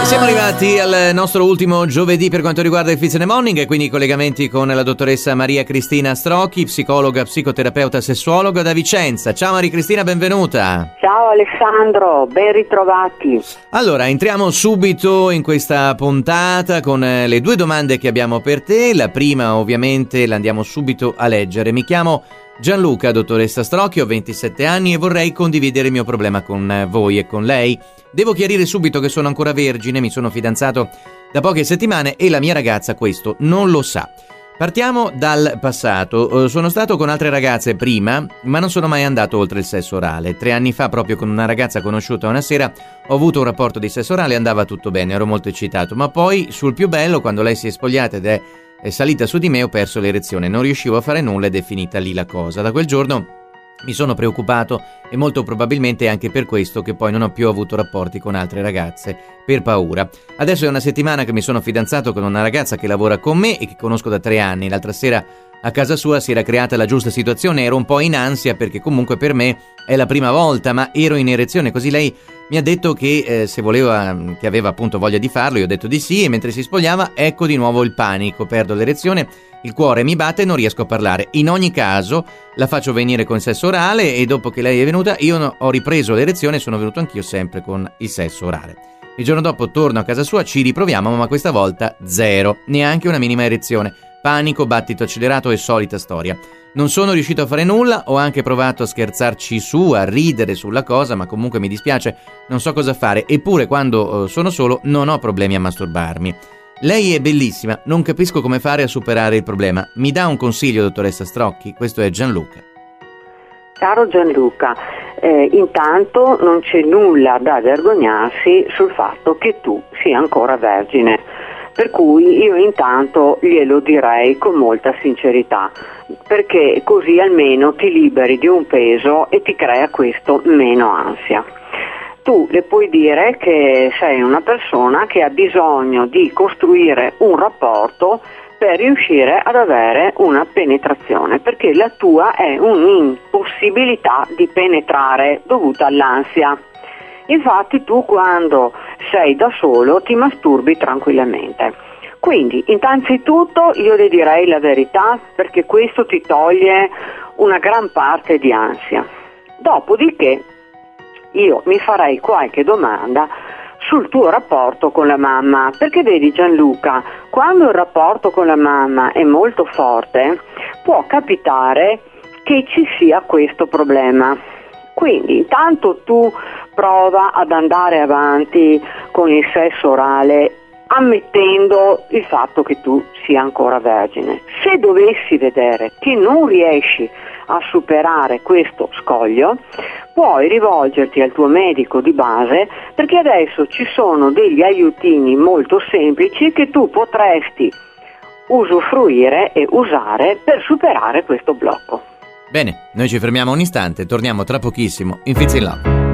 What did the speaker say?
Siamo arrivati al nostro ultimo giovedì per quanto riguarda il Fizz in the Morning e quindi i collegamenti con la dottoressa Maria Cristina Strocchi, psicologa, psicoterapeuta, sessuologa da Vicenza. Ciao Maria Cristina, benvenuta. Ciao Alessandro, ben ritrovati. Allora, entriamo subito in questa puntata con le due domande che abbiamo per te. La prima ovviamente la andiamo subito a leggere. Mi chiamo Gianluca, dottoressa Strocchi, ho 27 anni e vorrei condividere il mio problema con voi e con lei. Devo chiarire subito che sono ancora vergine, mi sono fidanzato da poche settimane e la mia ragazza questo non lo sa. Partiamo dal passato. Sono stato con altre ragazze prima, ma non sono mai andato oltre il sesso orale. 3 anni fa, proprio con una ragazza conosciuta una sera, ho avuto un rapporto di sesso orale e andava tutto bene, ero molto eccitato. Ma poi, sul più bello, quando lei si è spogliata ed è salita su di me, ho perso l'erezione. Non riuscivo a fare nulla ed è finita lì la cosa. Da quel giorno mi sono preoccupato e molto probabilmente è anche per questo che poi non ho più avuto rapporti con altre ragazze, per paura. Adesso è una settimana che mi sono fidanzato con una ragazza che lavora con me e che conosco da 3 anni. L'altra sera a casa sua si era creata la giusta situazione, ero un po' in ansia perché comunque per me è la prima volta, ma ero in erezione, così lei mi ha detto che se voleva, che aveva appunto voglia di farlo, io ho detto di sì e mentre si spogliava ecco di nuovo il panico, perdo l'erezione, il cuore mi batte e non riesco a parlare. In ogni caso la faccio venire con sesso orale e dopo che lei è venuta io ho ripreso l'erezione e sono venuto anch'io sempre con il sesso orale. Il giorno dopo torno a casa sua, ci riproviamo, ma questa volta zero, neanche una minima erezione. Panico, battito accelerato e solita storia. Non sono riuscito a fare nulla, ho anche provato a scherzarci su, a ridere sulla cosa, ma comunque mi dispiace, non so cosa fare, eppure quando sono solo non ho problemi a masturbarmi. Lei è bellissima, non capisco come fare a superare il problema. Mi dà un consiglio, dottoressa Strocchi? Questo è Gianluca. Caro Gianluca, intanto non c'è nulla da vergognarsi sul fatto che tu sia ancora vergine, per cui io intanto glielo direi con molta sincerità, perché così almeno ti liberi di un peso e ti crea questo meno ansia. Tu le puoi dire che sei una persona che ha bisogno di costruire un rapporto per riuscire ad avere una penetrazione, perché la tua è un'impossibilità di penetrare dovuta all'ansia. Infatti tu quando sei da solo ti masturbi tranquillamente. Quindi innanzitutto io le direi la verità, perché questo ti toglie una gran parte di ansia. Dopodiché io mi farei qualche domanda sul tuo rapporto con la mamma, perché vedi Gianluca, quando il rapporto con la mamma è molto forte può capitare che ci sia questo problema. Quindi intanto tu prova ad andare avanti con il sesso orale ammettendo il fatto che tu sia ancora vergine. Se dovessi vedere che non riesci a superare questo scoglio, puoi rivolgerti al tuo medico di base, perché adesso ci sono degli aiutini molto semplici che tu potresti usufruire e usare per superare questo blocco. Bene, noi ci fermiamo un istante, torniamo tra pochissimo in Fizz in Love.